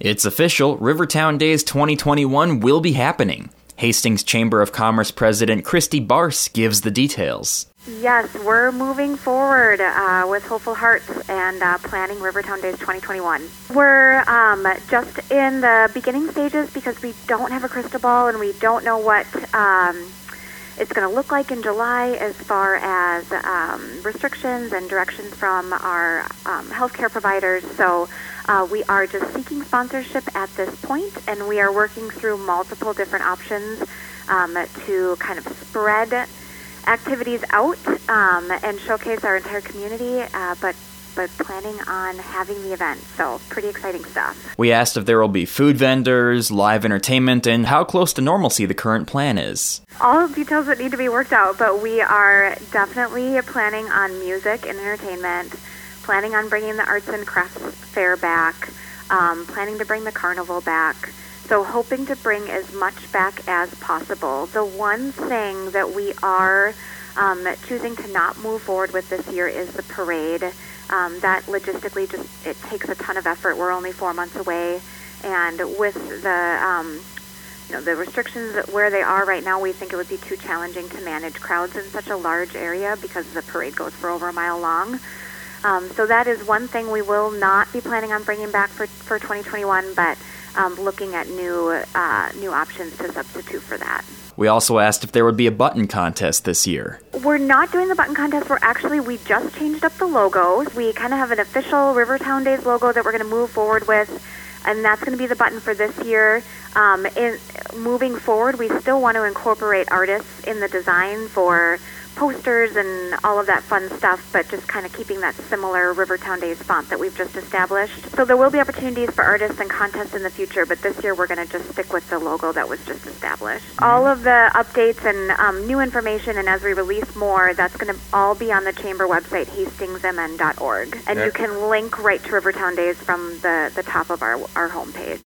It's official, Rivertown Days 2021 will be happening. Hastings Chamber of Commerce President Christy Barse gives the details. Yes, we're moving forward with hopeful hearts and planning Rivertown Days 2021. We're just in the beginning stages because we don't have a crystal ball and we don't know what it's going to look like in July as far as restrictions and directions from our healthcare providers. So we are just seeking sponsorship at this point, and we are working through multiple different options to kind of spread activities out and showcase our entire community, but planning on having the event. So pretty exciting stuff. We asked if there will be food vendors, live entertainment, and how close to normalcy the current plan is. All details that need to be worked out, but we are definitely planning on music and entertainment, planning on bringing the arts and crafts fair back, planning to bring the carnival back. So hoping to bring as much back as possible. The one thing that we are choosing to not move forward with this year is the parade. That logistically it takes a ton of effort. We're only 4 months away, and with the restrictions where they are right now, we think it would be too challenging to manage crowds in such a large area because the parade goes for over a mile long. So that is one thing we will not be planning on bringing back for 2021, but looking at new options to substitute for that. We also asked if there would be a button contest this year. We're not doing the button contest. We just changed up the logo. We kind of have an official Rivertown Days logo that we're going to move forward with, and that's going to be the button for this year. In moving forward, we still want to incorporate artists in the design for posters and all of that fun stuff, but just kind of keeping that similar Rivertown Days font that we've just established. So there will be opportunities for artists and contests in the future, but this year we're going to just stick with the logo that was just established. All of the updates and new information, and as we release more, that's going to all be on the Chamber website, hastingsmn.org. And you can link right to Rivertown Days from the top of our homepage.